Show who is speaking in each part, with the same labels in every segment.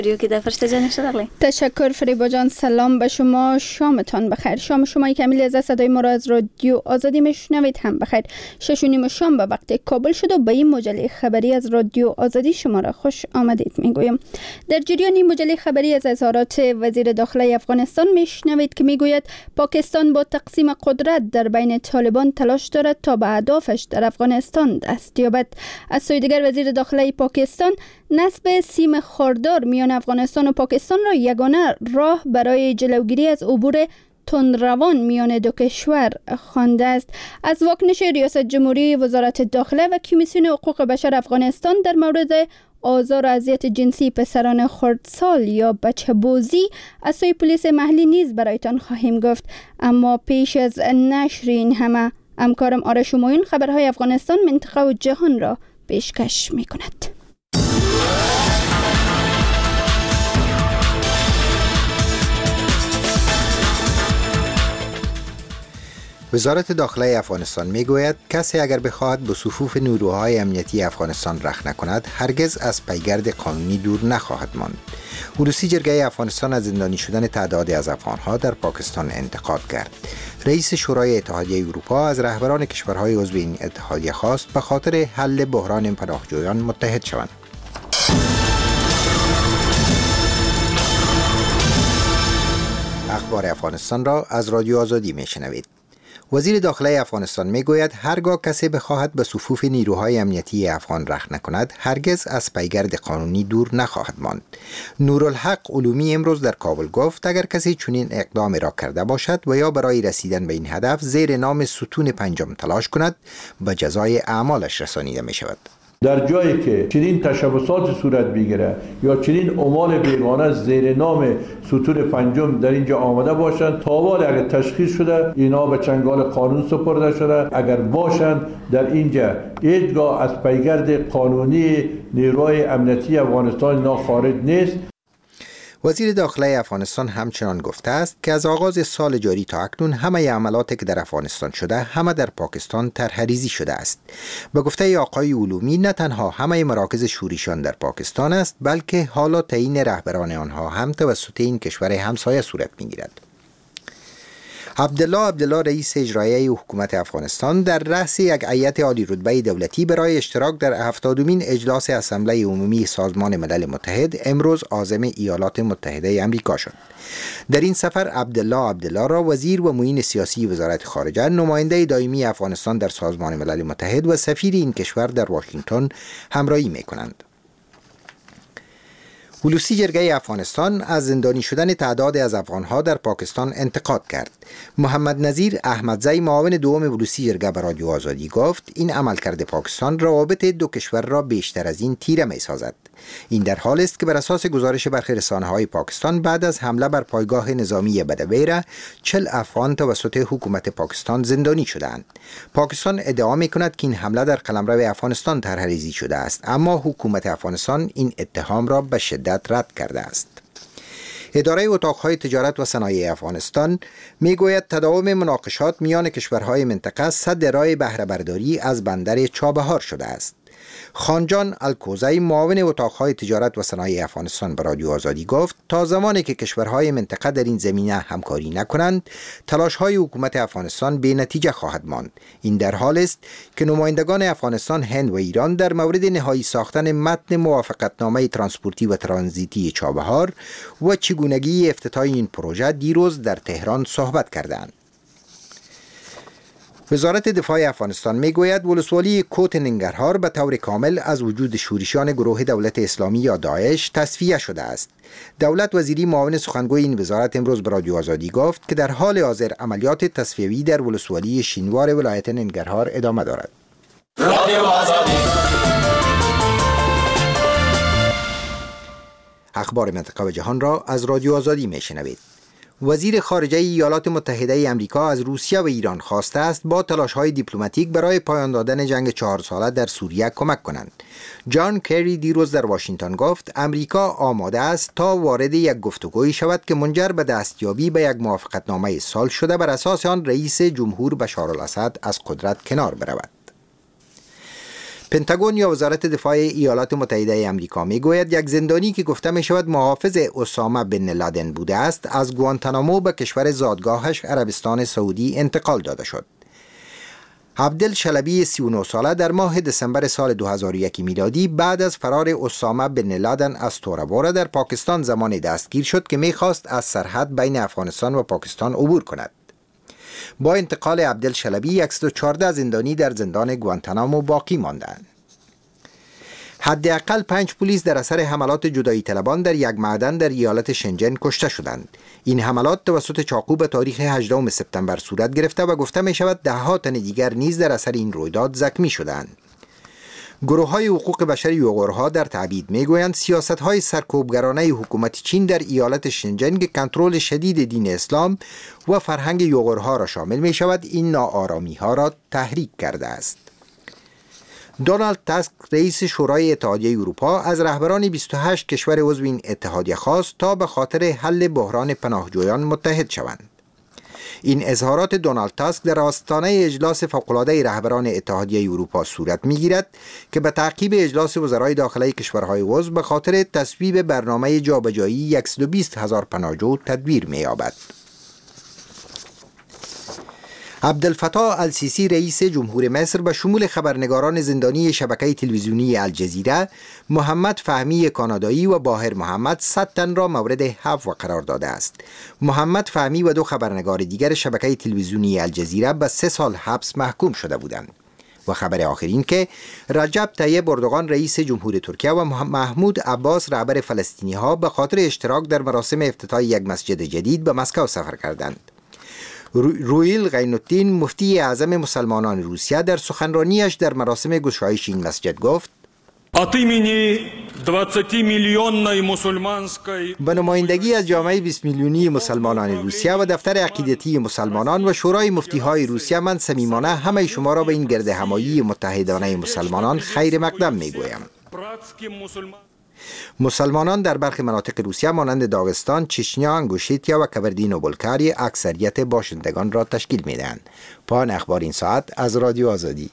Speaker 1: که در فرشته جان شدالی.
Speaker 2: تشکر فریبا جان. سلام به شما، شامتان بخیر. شام شما که امیل از صدای ما را از رادیو آزادی میشنوید هم بخیر. 6:30 شام به وقت کابل شد و به این مجله خبری از رادیو آزادی شما را خوش آمدید میگویم. در جریان این مجله خبری از اظهارات وزیر داخلی افغانستان میشنوید که میگوید پاکستان با تقسیم قدرت در بین طالبان تلاش دارد تا به اهدافش در افغانستان دست یابد. از سوی دیگر وزیر داخلی پاکستان نصب سیم خاردار میان افغانستان و پاکستان را یگانه راه برای جلوگیری از عبور تندروان میان دو کشور خوانده است. از واکنش ریاست جمهوری، وزارت داخله و کمیسیون حقوق بشر افغانستان در مورد آزار و اذیت جنسی پسران خردسال یا بچه بازی از سوی پلیس محلی نیز برایتان خواهیم گفت. اما پیش از نشر این همه، همکارم آرش همایون خبرهای افغانستان، منطقه و جهان را پیشکش می کند.
Speaker 3: وزارت داخلی افغانستان میگوید کسی اگر بخواهد به صفوف نیروهای امنیتی افغانستان رخ نکند هرگز از پیگرد قانونی دور نخواهد ماند. ولوسی جرگه افغانستان از زندانی شدن تعدادی از افغانها در پاکستان انتقاد کرد. رئیس شورای اتحادیه اروپا از رهبران کشورهای عضو این اتحادیه خواست به خاطر حل بحران پناهجویان متحد شوند. اخبار افغانستان را از رادیو آزادی میشنوید. وزیر داخلی افغانستان میگوید هرگاه کسی بخواهد به صفوف نیروهای امنیتی افغان رخ نکند هرگز از پیگرد قانونی دور نخواهد ماند. نورالحق علومی امروز در کابل گفت اگر کسی چنین اقدامی را کرده باشد و یا برای رسیدن به این هدف زیر نام ستون پنجم تلاش کند به جزای اعمالش رسانیده می شود.
Speaker 4: در جایی که چنین تشبسات صورت بگیره یا چنین اعمال بیگانه زیر نام ستون پنجم در اینجا آمده باشند، تاوال اگر تشخیص شده اینا به چنگال قانون سپرده شده. اگر باشند در اینجا هیچگاه از پیگرد قانونی نیروهای امنیتی افغانستان اینا خارج نیست.
Speaker 3: وزیر داخلی افغانستان همچنان گفته است که از آغاز سال جاری تا اکنون همه عملاتی که در افغانستان شده همه در پاکستان طرح‌ریزی شده است. به گفته آقای علومی نه تنها همه مراکز شوریشان در پاکستان است بلکه حالا تعیین رهبران آنها هم توسط این کشور همسایه صورت می‌گیرد. عبدالله رئیس اجرایی حکومت افغانستان در رأس یک هیئت عالی رتبه دولتی برای اشتراک در 70مین اجلاس اسمبلی عمومی سازمان ملل متحد امروز عازم ایالات متحده آمریکا شد. در این سفر عبدالله را وزیر و معین سیاسی وزارت خارجه، نماینده دائمی افغانستان در سازمان ملل متحد و سفیر این کشور در واشنگتن همراهی می‌کنند. ولوسی جرگه افغانستان از زندانی شدن تعدادی از افغانها در پاکستان انتقاد کرد. محمد نظیر احمدزی معاون دوم ولوسی جرگه به رادیو آزادی گفت این عملکرد پاکستان روابط دو کشور را بیشتر از این تیره می‌سازد. این در حال است که بر اساس گزارش برخی رسانه‌های پاکستان بعد از حمله بر پایگاه نظامی بدویره 40 افغان توسط حکومت پاکستان زندانی شدند. پاکستان ادعا می‌کند که این حمله در قلمرو افغانستان طرح‌ریزی شده است، اما حکومت افغانستان این اتهام را به شدت رد کرده است. اداره اتاقهای تجارت و صنایع افغانستان میگوید تداوم مناقشات میان کشورهای منطقه سد راه بهره برداری از بندر چابهار شده است. خانجان الکوزی معاون اتاقهای تجارت و صنایع افغانستان به رادیو آزادی گفت تا زمانی که کشورهای منطقه در این زمینه همکاری نکنند تلاش‌های حکومت افغانستان بی نتیجه خواهد ماند. این در حال است که نمایندگان افغانستان، هند و ایران در مورد نهایی ساختن متن موافقتنامه ترانسپورتی و ترانزیتی چابهار و چگونگی افتتاح این پروژه دیروز در تهران صحبت کردند. وزارت دفاع افغانستان میگوید ولسوالی کوت ننگرهار به طور کامل از وجود شورشیان گروه دولت اسلامی یا داعش تصفیه شده است. دولت وزیری معاون سخنگوی این وزارت امروز به رادیو آزادی گفت که در حال حاضر عملیات تصفیوی در ولسوالی شینوار ولایت ننگرهار ادامه دارد. رادیو آزادی. اخبار منطقه و جهان را از رادیو آزادی میشنوید. وزیر خارجه ایالات متحده آمریکا از روسیه و ایران خواسته است با تلاش‌های دیپلماتیک برای پایان دادن جنگ 4 ساله در سوریه کمک کنند. جان کری دیروز در واشنگتن گفت امریکا آماده است تا وارد یک گفتگویی شود که منجر به دستیابی به یک موافقتنامه صلح شده بر اساس آن رئیس جمهور بشار الاسد از قدرت کنار برود. پنتاگون یا وزارت دفاع ایالات متحده آمریکا میگوید یک زندانی که گفته می شود محافظ اسامه بن لادن بوده است از گوانتانامو به کشور زادگاهش عربستان سعودی انتقال داده شد. عبدل شلبی 39 ساله در ماه دسامبر سال 2001 میلادی بعد از فرار اسامه بن لادن از تورابورا در پاکستان زمانی دستگیر شد که میخواست از سرحد بین افغانستان و پاکستان عبور کند. با انتقال عبدل شلبی 114 زندانی در زندان گوانتانامو باقی ماندند. حداقل 5 پلیس در اثر حملات جدایی طلبان در یک معدن در ایالت شنجن کشته شدند. این حملات توسط چاقو به تاریخ 18 سپتامبر صورت گرفته و گفته می شود ده‌ها تن دیگر نیز در اثر این رویداد زخمی شدند. گروه‌های حقوق بشر یوغورها در تعبید می‌گویند سیاست‌های سرکوبگرانه حکومت چین در ایالت شنجن که کنترل شدید دین اسلام و فرهنگ یوغورها را شامل می‌شود این ناآرامی‌ها را تحریک کرده است. دونالد تاسک رئیس شورای اتحادیه اروپا از رهبران 28 کشور عضو این اتحادیه خواست تا به خاطر حل بحران پناهجویان متحد شوند. این اظهارات دونالد تاسک در آستانه اجلاس فوق‌العاده رهبران اتحادیه اروپا صورت می‌گیرد که به تعقیب اجلاس وزرای داخلی کشورهای عضو به خاطر تصویب برنامه جابجایی 120,000 پناهجو تدبیر می‌یابد. عبدالفتاح السیسی رئیس جمهور مصر به شمول خبرنگاران زندانی شبکه تلویزیونی الجزیره، محمد فهمی کانادایی و باهر محمد 100 تن را مورد عفو قرار داده است. محمد فهمی و 2 خبرنگار دیگر شبکه تلویزیونی الجزیره به 3 سال حبس محکوم شده بودند. و خبر آخرین که رجب طیب اردوغان رئیس جمهور ترکیه و محمود عباس رهبر فلسطینی ها به خاطر اشتراک در مراسم افتتاح یک مسجد جدید به مسکو سفر کردند. رویل غین‌الدین مفتی اعظم مسلمانان روسیه در سخنرانیش در مراسم گشایش این مسجد گفت: به نمایندگی از جامعه 20 میلیونی مسلمانان روسیه و دفتر عقیدتی مسلمانان و شورای مفتی‌های روسیه من صمیمانه همه شما را به این گرد همایی متحدانه مسلمانان خیر مقدم میگویم. مسلمانان در برخی مناطق روسیه مانند داغستان، چچنیا، انگوشیتیا و کبردین و بلکاری اکثریت باشندگان را تشکیل می‌دهند. پایان اخبار این ساعت از رادیو آزادی.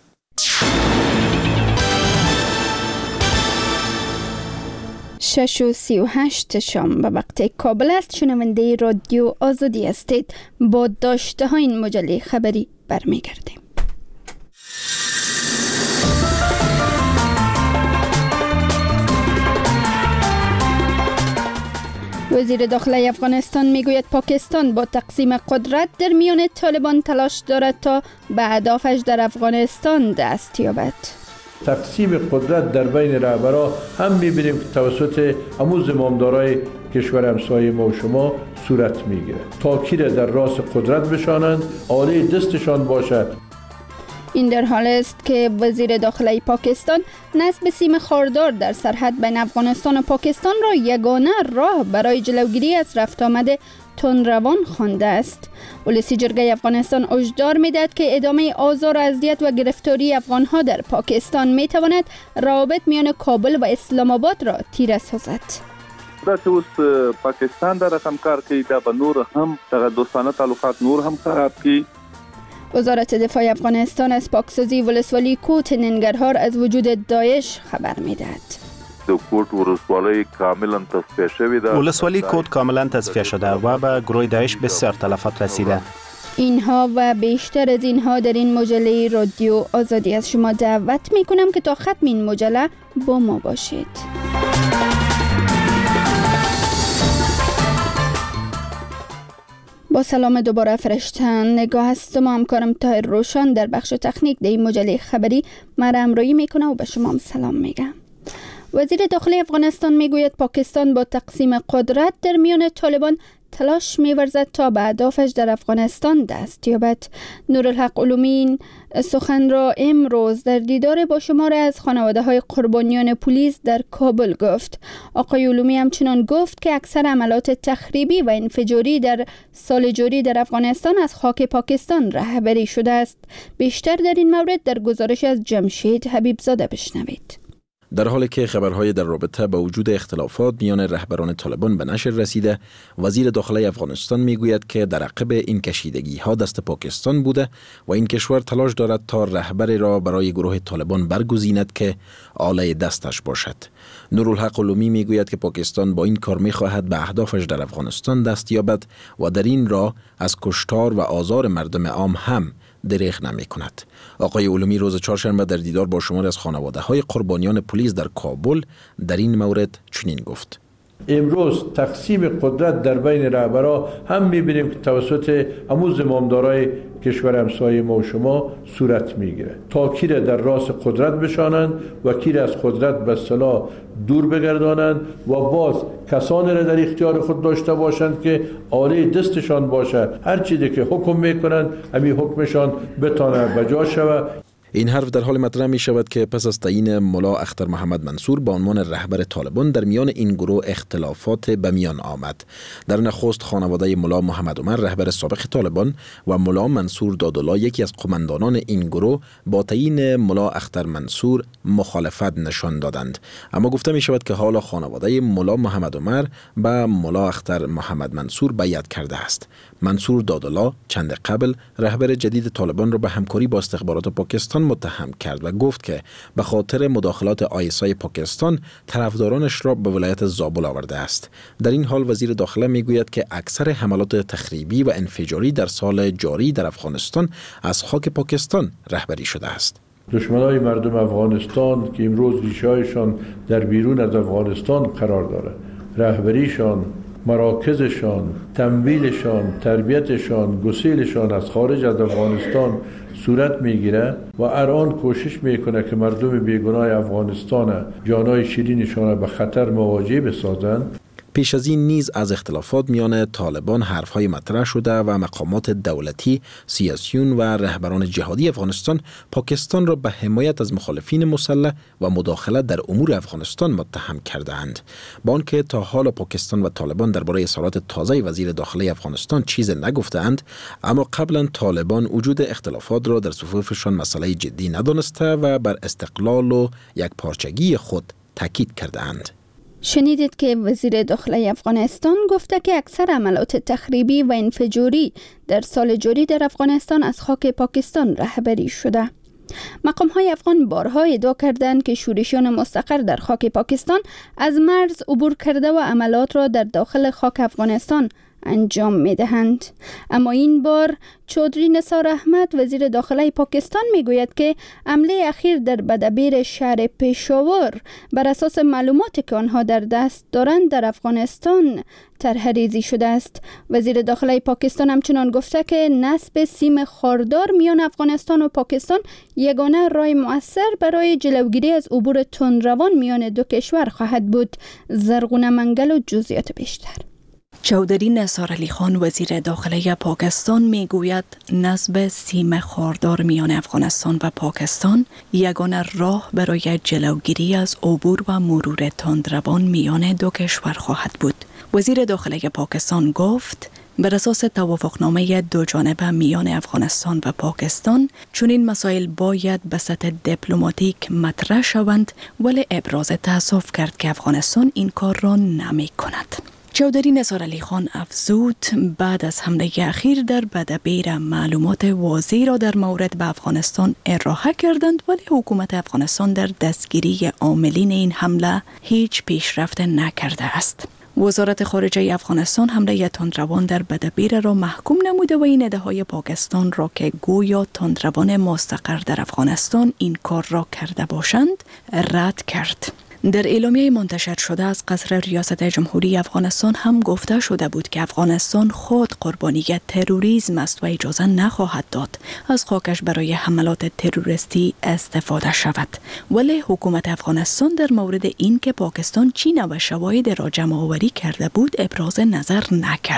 Speaker 2: 6:38 شام به وقت کابل است. شنونده رادیو آزادی هستید. با داشته های این مجله خبری برمیگردیم. وزیر داخلی افغانستان میگوید پاکستان با تقسیم قدرت در میان طالبان تلاش دارد تا به اهدافش در افغانستان دست یابد.
Speaker 4: تقسیم قدرت در بین رهبران هم می‌بینیم که توسط همون زمامدارای کشور همسایه ما و شما صورت میگیره. تاکید در راست قدرت بشانند، آله دستشان باشد.
Speaker 2: این در حال است که وزیر داخلی پاکستان نصب سیم خاردار در سرحد بین افغانستان و پاکستان را یگانه راه برای جلوگیری از رفت آمد تندروان خوانده است. ولسی جرگه افغانستان هشدار می‌دهد که ادامه آزار و اذیت و گرفتاری افغان‌ها در پاکستان می‌تواند روابط میان کابل و اسلام آباد را تیره سازد.
Speaker 1: داسې اوس پاکستان دا رقم کار کوي دا به نور هم دغه دوستانه تعلقات نور هم خراب کړي.
Speaker 2: وزارت دفاع افغانستان از پاکسازی ولسوالی کوت ننگرهار از وجود داعش خبر می‌دهد.
Speaker 5: ولسوالی کوت کاملا تصفیه شده و به گروه داعش بسیار تلفات رسیده.
Speaker 2: اینها و بیشتر از اینها در این مجله رادیو آزادی از شما دعوت می‌کنم که تا ختم این مجله با ما باشید. با سلام دوباره فرشتن نگاه هستم و همکارم طاهر روشن در بخش تکنیک در این مجله خبری مرا همراهی میکنه و به شما هم سلام میگم. وزیر داخلی افغانستان میگوید پاکستان با تقسیم قدرت در میان طالبان تلاش می‌ورزد تا به اهدافش در افغانستان دست یابد. نورالحق علومی سخن را امروز در دیدار با شماری از خانواده‌های قربانیان پلیس در کابل گفت. آقای علومی همچنان گفت که اکثر عملات تخریبی و انفجاری در سال جاری در افغانستان از خاک پاکستان رهبری شده است. بیشتر در این مورد در گزارش از جمشید حبیبزاده بشنوید.
Speaker 6: در حالی که خبرهای در رابطه با وجود اختلافات میان رهبران طالبان به نشر رسیده، وزیر داخلی افغانستان میگوید که در عقب این کشیدگی‌ها دست پاکستان بوده و این کشور تلاش دارد تا رهبری را برای گروه طالبان برگزیند که آله دستش باشد. نورالحق علومی میگوید که پاکستان با این کار میخواهد به اهدافش در افغانستان دست یابد و در این راه از کشتار و آزار مردم عام هم دریغ نمی کند. آقای علومی روز چهارشنبه در دیدار با شماری از خانواده های قربانیان پلیس در کابل در این مورد چنین گفت:
Speaker 4: امروز تقسیم قدرت در بین رهبران هم می‌بینیم که توسط همون زمامدارای کشور همسایه ما و شما صورت میگیره تا کی را در راس قدرت بشانند و کی را از قدرت به اصطلاح دور بگردانند و باز کسانی را در اختیار خود داشته باشند که آله دستشان باشه، هر چیزی که حکم میکنند همین حکمشان بتانه بجا شود.
Speaker 6: این حرف در حال مطرح می شود که پس از تعیین ملا اختر محمد منصور به عنوان رهبر طالبان در میان این گروه اختلافات به میان آمد. در نخست خانواده ملا محمد عمر رهبر سابق طالبان و ملا منصور دادالله یکی از قماندانان این گروه با تعیین ملا اختر منصور مخالفت نشان دادند، اما گفته می شود که حالا خانواده ملا محمد عمر به ملا اختر محمد منصور بیعت کرده است. منصور دادالله چند قبل رهبر جدید طالبان را به همکاری با استخبارات پاکستان متهم کرد و گفت که به خاطر مداخلات آیسای پاکستان طرفدارانش را به ولایت زابل آورده است. در این حال وزیر داخله میگوید که اکثر حملات تخریبی و انفجاری در سال جاری در افغانستان از خاک پاکستان رهبری شده است.
Speaker 4: دشمنای مردم افغانستان که امروز ریشه‌هایشان در بیرون از افغانستان قرار داره، رهبریشان، مراکزشان، تمویلشان، تربیتشان، گسیلشان از خارج از افغانستان صورت میگیره و الان کوشش میکنه که مردم بیگناه افغانستان جانای شیرینشان به خطر مواجه بسازند.
Speaker 6: پیش از این نیز از اختلافات میان طالبان حرفهای مطرح شده و مقامات دولتی، سیاسیون و رهبران جهادی افغانستان پاکستان را به حمایت از مخالفین مسلح و مداخله در امور افغانستان متهم کرده‌اند. با آنکه تا حالا پاکستان و طالبان درباره اظهارات تازه وزیر داخلی افغانستان چیز نگفته‌اند، اما قبلا طالبان وجود اختلافات را در صفوفشان مسئله جدی ندانسته و بر استقلال و یکپارچگی خود تاکید کرده‌اند.
Speaker 2: شنیدید که وزیر داخلی افغانستان گفته که اکثر عملات تخریبی و انفجاری در سال جاری در افغانستان از خاک پاکستان رهبری شده. مقام‌های افغان بارها ادعا کردند که شورشیان مستقر در خاک پاکستان از مرز عبور کرده و عملات را در داخل خاک افغانستان انجام می‌دهند. اما این بار چودری نثار احمد وزیر داخلی پاکستان میگوید که حمله اخیر در بدبیر شهر پشاور بر اساس معلوماتی که آنها در دست دارند در افغانستان طرح‌ریزی شده است. وزیر داخلی پاکستان همچنان گفته که نصب سیم خاردار میان افغانستان و پاکستان یگانه راه مؤثر برای جلوگیری از عبور تندروان میان دو کشور خواهد بود. زرغونه منگل و جزئیات بیشتر.
Speaker 7: چودری نثار علی خان وزیر داخلی پاکستان میگوید نصب سیم خاردار میان افغانستان و پاکستان یگانه راه برای جلوگیری از عبور و مرور تندروان میان دو کشور خواهد بود. وزیر داخلی پاکستان گفت بر اساس توافقنامه دو جانبه میان افغانستان و پاکستان چنین مسائل باید به سطح دیپلماتیک مطرح شوند، ولی ابراز تأسف کرد که افغانستان این کار را نمی کند. چودری نثار علی خان افزود بعد از حمله اخیر در بدبیر معلومات واضحی را در مورد به افغانستان ارائه کردند، ولی حکومت افغانستان در دستگیری عاملین این حمله هیچ پیشرفت نکرده است. وزارت خارجه افغانستان حمله تندروان در بدبیر را محکوم نموده و این ادعاهای پاکستان را که گویا تندروان مستقر در افغانستان این کار را کرده باشند رد کرد. در اعلامیه منتشر شده از قصر ریاست جمهوری افغانستان هم گفته شده بود که افغانستان خود قربانی تروریسم است و اجازه نخواهد داد از خاکش برای حملات تروریستی استفاده شود. ولی حکومت افغانستان در مورد این که پاکستان چین و شواهد را جمع آوری کرده بود ابراز نظر نکرد.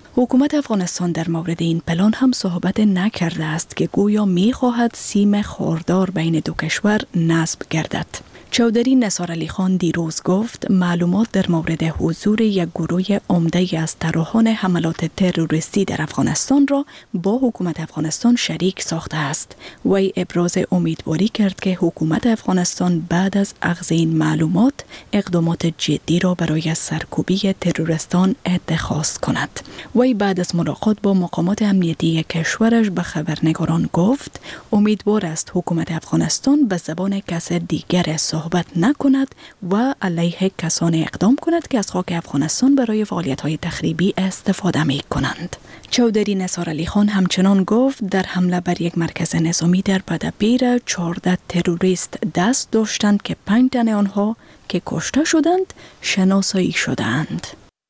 Speaker 7: حکومت افغانستان در مورد این پلان هم صحبت نکرده است که گویا می‌خواهد سیم خاردار بین دو کشور نصب گردد. چودری نثار علی خان دیروز گفت معلومات در مورد حضور یک گروه عمده از طراحان حملات تروریستی در افغانستان را با حکومت افغانستان شریک ساخته است. وی ابراز امیدواری کرد که حکومت افغانستان بعد از اخذ این معلومات اقدامات جدی را برای سرکوبی تروریستان اتخاذ کند. وی بعد از ملاقات با مقامات امنیتی کشورش به خبرنگاران گفت امیدوار است حکومت افغانستان به زبان کس دیگر صحبت نکند و علیه کسانی اقدام کند که از خاک افغانستان برای فعالیت‌های تخریبی استفاده می‌کنند. چودری نثار علی خان همچنان گفت در حمله بر یک مرکز نظامی در بدپیر 14 تروریست دست داشتند که 5 تن آنها که کشته شدند شناسایی شدند.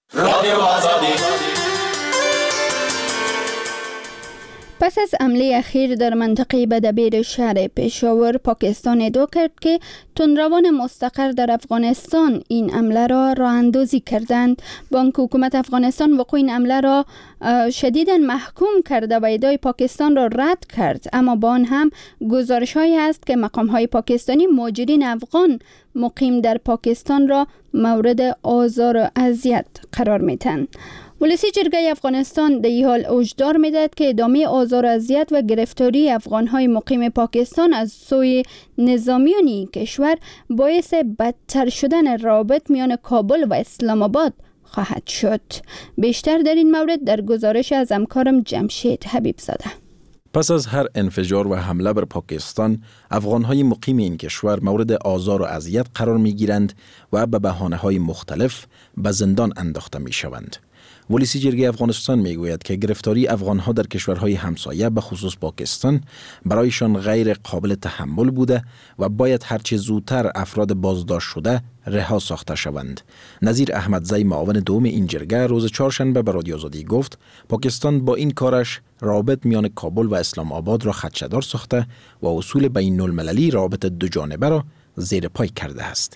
Speaker 2: پس از حمله اخیر در منطقه بدپیر شهر پشاور، پاکستان ادعا کرد که تندروان مستقر در افغانستان این حمله را راه اندازی کردند. بانک حکومت افغانستان وقوع این حمله را شدیداً محکوم کرده و ادعای پاکستان را رد کرد، اما با آن هم گزارش‌هایی است که مقام‌های پاکستانی مهاجرین افغان مقیم در پاکستان را مورد آزار و اذیت قرار می‌دهند. ولسی جرگه افغانستان در این حال هشدار می‌دهد که ادامه آزار و اذیت و گرفتاری افغان‌های مقیم پاکستان از سوی نظامیان این کشور باعث بدتر شدن روابط میان کابل و اسلام آباد خواهد شد. بیشتر در این مورد در گزارش از همکارم جمشید حبیب زاده.
Speaker 6: پس از هر انفجار و حمله بر پاکستان، افغان‌های مقیم این کشور مورد آزار و اذیت قرار می‌گیرند و به بهانه‌های مختلف به زندان انداخته می‌شوند. ولسی جرگه افغانستان میگوید که گرفتاری افغان‌ها در کشورهای همسایه به خصوص پاکستان برایشان غیر قابل تحمل بوده و باید هرچه زودتر افراد بازداشت شده رها ساخته شوند. نظیر احمدزی معاون دوم این جرگه روز چهارشنبه به رادیو آزادی گفت پاکستان با این کارش رابط میان کابل و اسلام آباد را خدشه‌دار ساخته و اصول بین المللی رابط دو جانبه را زیر پای کرده است.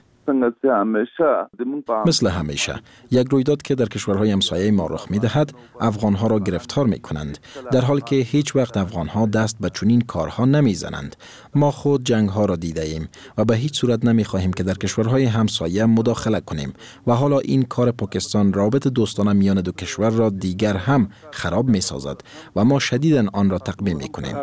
Speaker 6: مثل همیشه یک رویداد که در کشورهای همسایه ما رخ می‌دهد افغان‌ها را گرفتار می‌کنند، در حالی که هیچ وقت افغان‌ها دست به چنین کارها نمی‌زنند. ما خود جنگ‌ها را دیده ایم و به هیچ صورت نمی‌خواهیم که در کشورهای همسایه مداخله کنیم و حالا این کار پاکستان رابط دوستانه میان دو کشور را دیگر هم خراب می‌سازد و ما شدیداً آن را تقبیل می‌کنیم.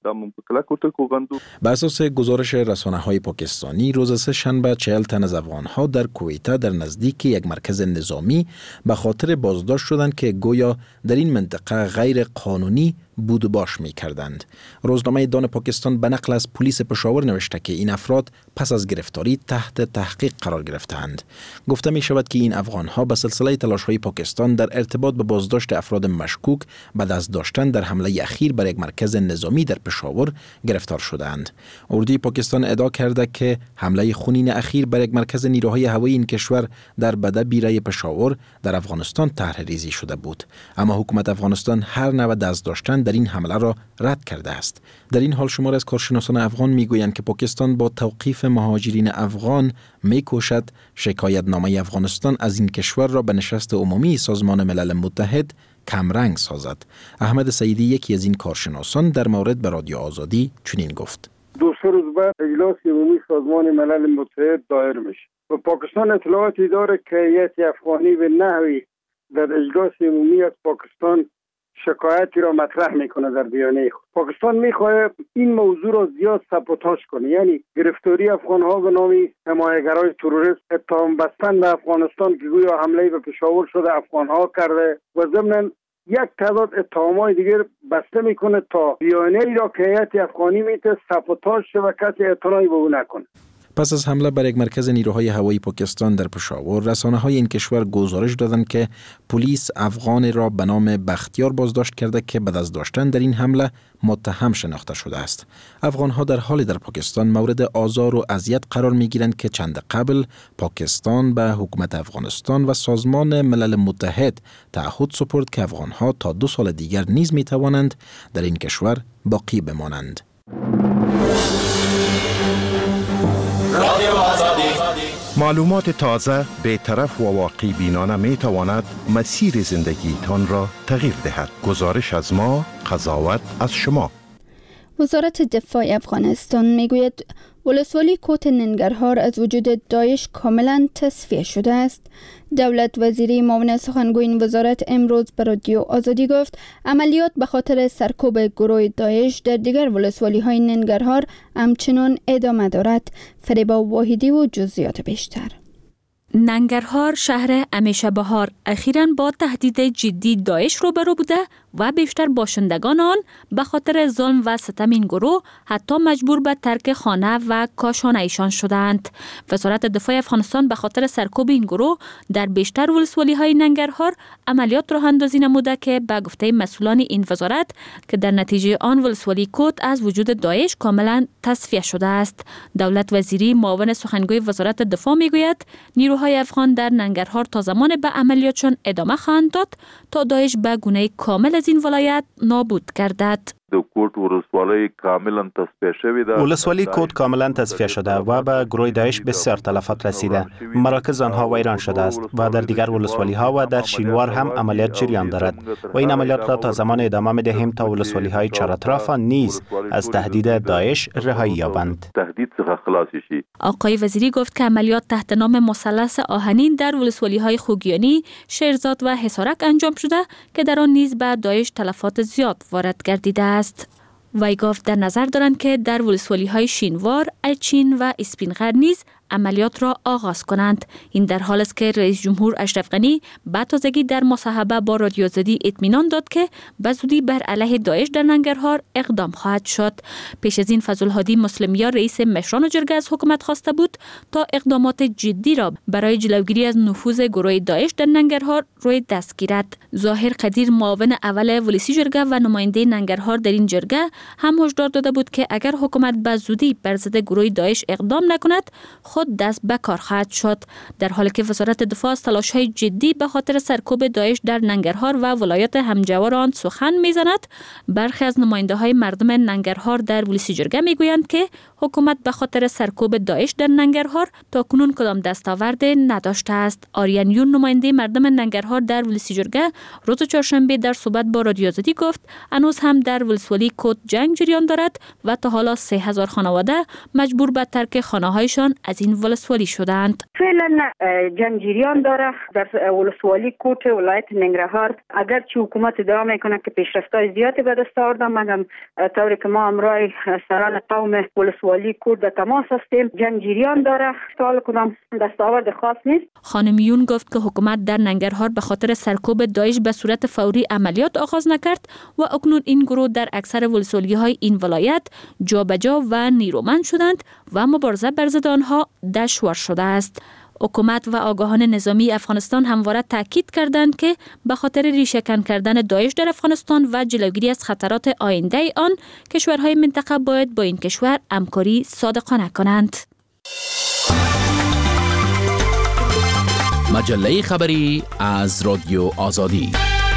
Speaker 6: بر اساس گزارش رسانه‌های پاکستانی روز سه‌شنبه 40 تن از افغان‌ها در کویته در نزدیک یک مرکز نظامی به خاطر بازداشت شدند که گویا در این منطقه غیر قانونی بود و باش می کردند. روزنامه دان پاکستان به نقل از پلیس پشاور نوشته که این افراد پس از گرفتاری تحت تحقیق قرار گرفتند. گفته می شود که این افغان‌ها به سلسله تلاش‌های پاکستان در ارتباط به بازداشت افراد مشکوک به دست داشتن در حمله اخیر بر یک مرکز نظامی در پشاور گرفتار شدند. اردوی پاکستان ادعا کرده که حمله خونین اخیر بر یک مرکز نیروهای هوایی این کشور در بدپیر پشاور در افغانستان طرح ریزی شده بود، اما حکومت افغانستان هر نوع دست داشتن در این حمله را رد کرده است. در این حال شمار از کارشناسان افغان میگویند که پاکستان با توقیف مهاجرین افغان میکوشد شکایتنامه افغانستان از این کشور را به نشست عمومی سازمان ملل متحد کمرنگ سازد. احمد سعیدی یکی از این کارشناسان در مورد به رادیو آزادی چنین گفت:
Speaker 8: 2 روز بعد اجلاس عمومی سازمان ملل متحد دایر میشه و پاکستان اطلاعاتی داره که هیئت افغانی به نحوی در اجلاس عمومی از پاکستان شکایتی را مطرح میکنه در بیانیه خود. پاکستان میخواد این موضوع را زیاد سابوتاژ کنه، یعنی گرفتاری افغان‌ها به نام حمایتگرای تروریست، اتهام بستن به افغانستان که گویا حمله به پشاور شده افغان‌ها کرده و ضمن یک تعداد اتهامات دیگر بسته میکنه تا بیانیه‌ای را که هیئت افغانی میته سابوتاژ شه و کسی اعتنایی به او نکنه.
Speaker 6: پس از حمله بر یک مرکز نیروهای هوایی پاکستان در پشاور، رسانه‌های این کشور گزارش دادند که پلیس افغان را به نام بختیار بازداشت کرده که به دست داشتن در این حمله متهم شناخته شده است. افغان‌ها در حالی در پاکستان مورد آزار و اذیت قرار می‌گیرند که چند قبل پاکستان به حکومت افغانستان و سازمان ملل متحد تعهد سپرد که افغان‌ها تا 2 سال دیگر نیز می‌توانند در این کشور باقی بمانند.
Speaker 9: معلومات تازه، بی‌طرف و واقع بینانه می تواند مسیر زندگیتان را تغییر دهد. گزارش از ما، قضاوت از شما.
Speaker 2: وزارت دفاع افغانستان میگوید ولسوالی کوت ننگرهار از وجود داعش کاملا تصفیه شده است. دولت وزیری معاون سخنگوی این وزارت امروز به رادیو آزادی گفت عملیات به خاطر سرکوب گروه داعش در دیگر ولسوالی های ننگرهار همچنان ادامه دارد. فریبا واحدی و جزئیات بیشتر.
Speaker 10: ننگرهار شهر همیشه بهار اخیراً با تهدید جدی داعش روبرو بوده و بیشتر باشندگان آن به خاطر ظلم و ستم این گروه حتی مجبور به ترک خانه و کاشانه ایشان شدند. وزارت دفاع افغانستان به خاطر سرکوب این گروه در بیشتر ولسوالی های ننگرهار عملیات راه اندازی نموده که به گفته مسئولان این وزارت که در نتیجه آن ولسوالی کوت از وجود داعش کاملا تصفیه شده است. دولت وزیری معاون سخنگوی وزارت دفاع میگوید نیروهای افغان در ننگرهار تا زمان به عملیاتشان ادامه خواهند داد تا داعش به گونه کامل از این ولایت نابود گردد.
Speaker 5: ولسوالی کوت کاملا تصفیه شده و به گروه داعش بسیار تلفات رسیده. مراکز آنها ویران شده است و در دیگر ولسوالی ها و در شینوار هم عملیات جریان دارد و این عملیات را تا زمان ادامه می‌دهیم تا ولسوالی های چهار اطراف نیز از تهدید داعش رهایی یابند.
Speaker 10: آقای وزیری گفت که عملیات تحت نام مثلث آهنین در ولسوالی های خوگیانی، شیرزاد و حصارک انجام شده که در آن نیز به داعش تلفات زیاد وارد گردیده است. وی گفت در نظر دارند که در ولسوالی های شینوار، اچین و اسپینغر نیز عملیات را آغاز کنند. این در حال است که رئیس جمهور اشرف غنی به تازگی در مصاحبه با رادیو آزادی اطمینان داد که به زودی بر علیه داعش در ننگرهار اقدام خواهد شد. پیش از این فضل‌الهادی مسلمیار رئیس مشران جرگه از حکومت خواسته بود تا اقدامات جدی را برای جلوگیری از نفوذ گروه داعش در ننگرهار روی دست گیرد. ظاهر قدیر معاون اول ولسی جرگه و نماینده ننگرهار در این جرگه هم هشدار داده بود که اگر حکومت به زودی بر ضد گروه داعش اقدام نکند خود دست به کار خواهد شد. در حالی که وزارت دفاع از تلاش‌های جدی به خاطر سرکوب داعش در ننگرهار و ولایات همجوار آن سخن می‌زند، برخی از نماینده‌های مردم ننگرهار در ولسی جرگه می‌گویند که حکومت به خاطر سرکوب داعش در ننگرهار تاکنون کدام دستاورد نداشته است. آریان یون نماینده مردم ننگرهار در ولسی جرگه روز چهارشنبه در صحبت با رادیو آزادی گفت هنوز هم در ولسوالی کوت جنگ جریان دارد و تا حالا 3000 خانواده مجبور به ترک خانه‌هایشان از این ولسوالی شدند.
Speaker 11: فعلا جنگ جریان داره در ولسوالی کوت ولایت ننگرهار. اگر چه حکومت ادعا میکنه که پیشرفت‌های زیادی به دست آورده، مگر طوری که ما همراه سران قوم ولسوالی کوت در تماس هستیم، جنگ جریان داره. حال کدام دستاورد خاص نیست.
Speaker 10: خانم یون گفت که حکومت در ننگرهار به خاطر سرکوب داعش به صورت فوری عملیات آغاز نکرد و اکنون این گروه در اکثر ولسوالی‌های این ولایت جابجا و نیرومند شدند و مبارزه بر ضد آنها دشوار شده است. حکومت و آگاهان نظامی افغانستان همواره تاکید کردند که به خاطر ریشه‌کن کردن داعش در افغانستان و جلوگیری از خطرات آینده آن، کشورهای منطقه باید با این کشور همکاری صادقانه کنند.
Speaker 12: مجله خبری از رادیو آزادی.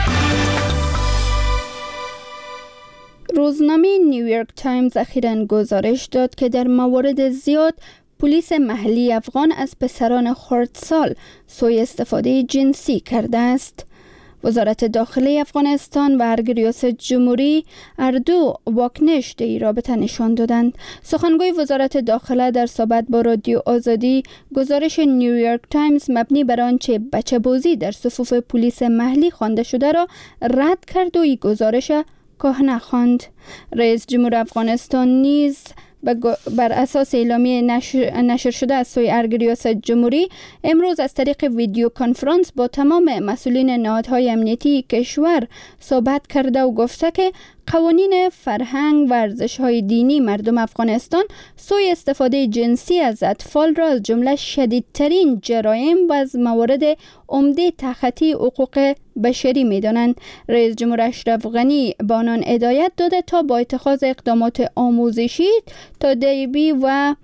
Speaker 2: روزنامه نیویورک تایمز اخیراً گزارش داد که در موارد زیاد پلیس محلی افغان از پسران خردسال سوء استفاده جنسی کرده است. وزارت داخلی افغانستان و ارگ ریاست جمهوری هر دو واکنش در این رابطه نشان دادند. سخنگوی وزارت داخله در صحبت با رادیو آزادی گزارش نیویورک تایمز مبنی بر آنچه بچه بازی در صفوف پلیس محلی خوانده شده را رد کرد و این گزارش کهنه خواند. رئیس جمهور افغانستان نیز بر اساس اعلامیه نشر شده از سوی ارگ ریاست جمهوری امروز از طریق ویدیو کنفرانس با تمام مسئولین نهادهای امنیتی کشور صحبت کرده و گفته که قوانین فرهنگ و ارزش‌های دینی مردم افغانستان سوء استفاده جنسی از اطفال را از جمله شدیدترین جرایم و از موارد عمده تخطی حقوق بشری می‌دانند. رئیس جمهور اشرف غنی به آنان هدایت داده تا با اتخاذ اقدامات آموزشی، تادیبی و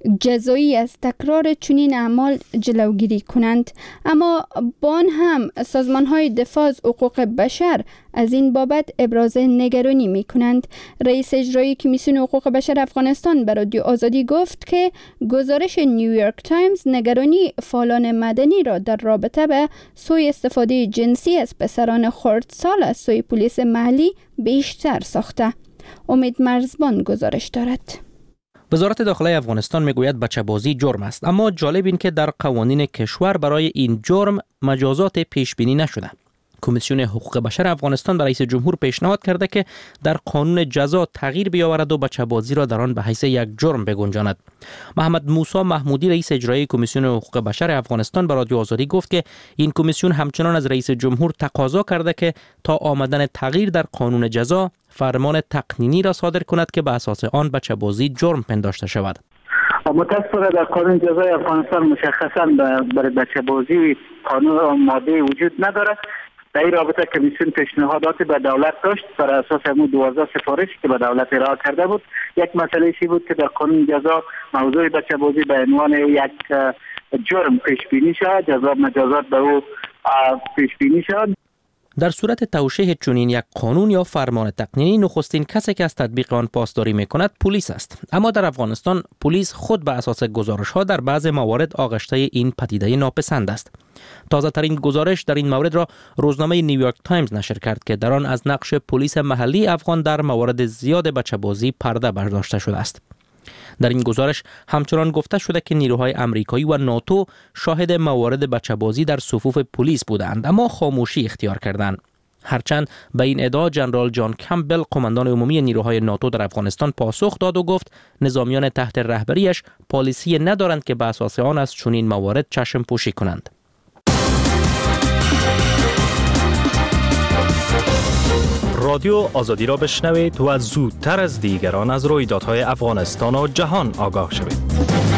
Speaker 2: جزایی از تکرار چنین اعمال جلوگیری کنند. اما با آن هم سازمان‌های دفاع از حقوق بشر از این بابت ابراز نگرانی می‌کنند. رئیس اجرایی کمیسیون حقوق بشر افغانستان به رادیو آزادی گفت که گزارش نیویورک تایمز نگرانی فعالان مدنی را در رابطه به سوء استفاده جنسی از پسران خردسال از سوی پلیس محلی بیشتر ساخته. امید مرزبان گزارش دارد.
Speaker 13: وزارت داخله افغانستان میگوید بچه‌بازی جرم است، اما جالب این که در قوانین کشور برای این جرم مجازات پیش بینی نشده. کمیسیون حقوق بشر افغانستان به رئیس جمهور پیشنهاد کرده که در قانون جزا تغییر بیاورد و بچه‌بازی را در آن به حیث یک جرم بگنجاند. محمد موسی محمودی رئیس اجرایی کمیسیون حقوق بشر افغانستان به رادیو آزادی گفت که این کمیسیون همچنان از رئیس جمهور تقاضا کرده که تا آمدن تغییر در قانون جزا فرمان تقنینی را صادر کند که به اساس آن بچه‌بازی جرم پنداشته شود.
Speaker 14: متأسفانه در قانون جزای افغانستان مشخصاً برای بچه‌بازی قانون ماده وجود ندارد. در این رابطه کمیسیون پیشنهاداتی به دولت داشت بر اساس همون 12 سفارشی که به دولت ارائه کرده بود. یک مسئله چی بود که در قانون جزا موضوع بچه‌بازی به عنوان یک جرم پیش بینی شد، جزا مجازات به او پیش بینی شد.
Speaker 13: در صورت توشیح چنین یک قانون یا فرمان تقنینی نخستین کسی که از تطبیق آن پاسداری میکند پلیس است. اما در افغانستان پلیس خود به اساس گزارش‌ها در بعض موارد آغشته این پدیده ناپسند است. تازه ترین گزارش در این مورد را روزنامه نیویورک تایمز نشر کرد که در آن از نقش پلیس محلی افغان در موارد زیاد بچه‌بازی پرده برداشته شده است. در این گزارش همچنان گفته شده که نیروهای آمریکایی و ناتو شاهد موارد بچه‌بازی در صفوف پلیس بودند اما خاموشی اختیار کردند. هرچند به این ادعا جنرال جان کمبل قماندان عمومی نیروهای ناتو در افغانستان پاسخ داد و گفت نظامیان تحت رهبریش پالیسی ندارند که به اساس آن از چنین موارد چشم پوشی کنند.
Speaker 15: رادیو آزادی را بشنوید و زودتر از دیگران از رویدادهای افغانستان و جهان آگاه شوید.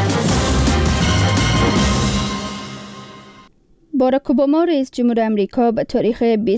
Speaker 2: باراک اوباما رئیس جمهور امریکا به تاریخ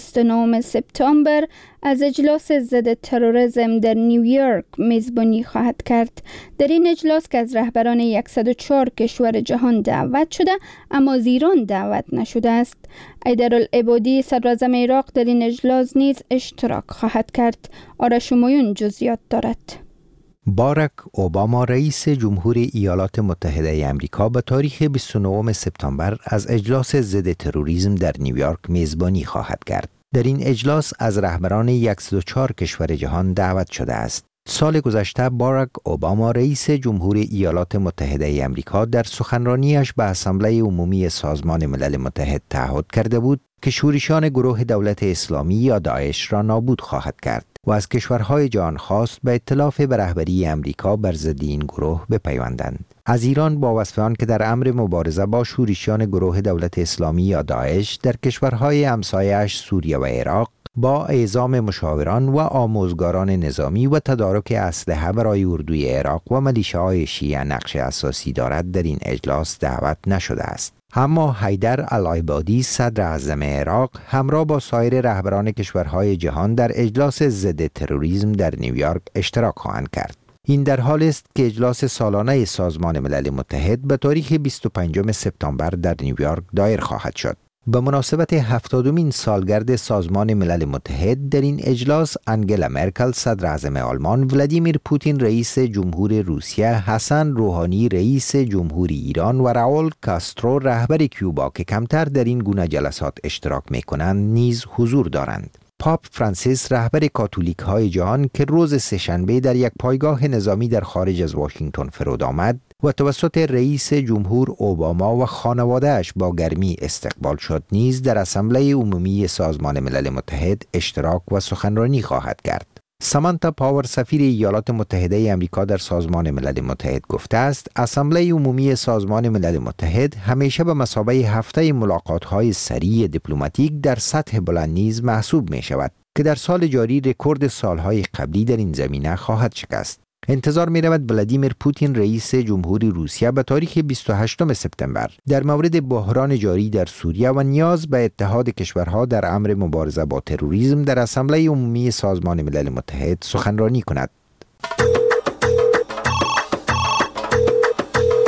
Speaker 2: 29 سپتامبر از اجلاس ضد تروریسم در نیویورک میزبانی خواهد کرد. در این اجلاس که از رهبران 104 کشور جهان دعوت شده اما از ایران دعوت نشده است. ایدرالعبادی صدراعظم عراق در این اجلاس نیز اشتراک خواهد کرد. آرش شمایون جزئیات دارد.
Speaker 3: باراک اوباما رئیس جمهور ایالات متحده آمریکا به تاریخ 29 سپتامبر از اجلاس ضد تروریسم در نیویورک میزبانی خواهد کرد. در این اجلاس از رهبران 104 کشور جهان دعوت شده است. سال گذشته باراک اوباما رئیس جمهور ایالات متحده آمریکا در سخنرانیش به اسامبله عمومی سازمان ملل متحد تعهد کرده بود که شورشیان گروه دولت اسلامی یا داعش را نابود خواهد کرد و از کشورهای جهان خواست به ائتلاف به رهبری امریکا بر ضد این گروه بپیوندند. از ایران با وصف آن که در امر مبارزه با شورشیان گروه دولت اسلامی یا داعش در کشورهای همسایه‌اش سوریه و عراق با اعزام مشاوران و آموزگاران نظامی و تدارک اسلحه برای اردوی عراق و ملیشه‌های شیعه نقش اساسی دارد در این اجلاس دعوت نشده است. اما حیدر العبادی صدر اعظم عراق همراه با سایر رهبران کشورهای جهان در اجلاس ضد تروریسم در نیویورک اشتراک خواهند کرد. این در حال است که اجلاس سالانه سازمان ملل متحد به تاریخ 25 سپتامبر در نیویورک دایر خواهد شد. به مناسبت 70مین سالگرد سازمان ملل متحد در این اجلاس انگلا مرکل صدر اعظم آلمان، ولادیمیر پوتین رئیس جمهور روسیه، حسن روحانی رئیس جمهور ایران و راول کاسترو رهبر کیوبا که کمتر در این گونه جلسات اشتراک می‌کنند نیز حضور دارند. پاپ فرانسیس رهبر کاتولیک های جهان که روز سه‌شنبه در یک پایگاه نظامی در خارج از واشنگتن فرود آمد و توسط رئیس جمهور اوباما و خانواده‌اش با گرمی استقبال شد، نیز در اسامبله عمومی سازمان ملل متحد اشتراک و سخنرانی خواهد کرد. سامانتا پاور سفیر ایالات متحده آمریکا در سازمان ملل متحد گفته است اسامبله عمومی سازمان ملل متحد همیشه به مثابه هفته ملاقات‌های سریع دیپلماتیک در سطح بلند نیز محسوب می شود که در سال جاری رکورد سالهای قبلی در این زمینه خواهد شکست. انتظار می رود ولادیمیر پوتین رئیس جمهوری روسیه به تاریخ 28 سپتامبر در مورد بحران جاری در سوریه و نیاز به اتحاد کشورها در امر مبارزه با تروریسم در اسامبله عمومی سازمان ملل متحد سخنرانی کند.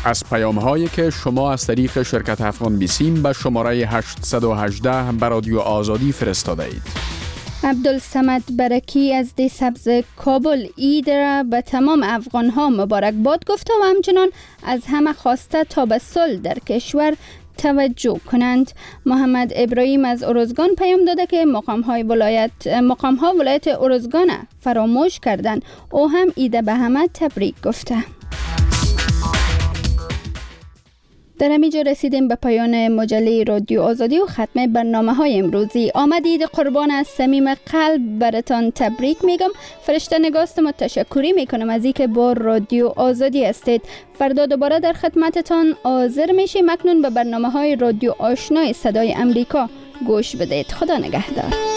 Speaker 16: از پیام‌هایی که شما از طریق شرکت افغان بیسیم به شماره 818 به رادیو آزادی فرستاده اید.
Speaker 2: عبدالصمد برکی از دی سبز کابل عید را به تمام افغان‌ها مبارکباد گفته و همچنان از همه خواسته تا به صلح در کشور توجه کنند. محمد ابراهیم از ارزگان پیام داده که مقام‌ها ولایت ارزگان فراموش کردند. او هم عید به همه تبریک گفته. در همینجا رسیدیم به پایان مجله رادیو آزادی و ختم برنامه‌های امروزی. آمدید قربان از صمیم قلب براتان تبریک میگم. فرشته نگاستم تشکری میکنم از اینکه با رادیو آزادی هستید. فردا دوباره در خدمتتان حاضر میشیم. اکنون به برنامه‌های رادیو آشنای صدای امریکا گوش بدید. خدا نگهدار.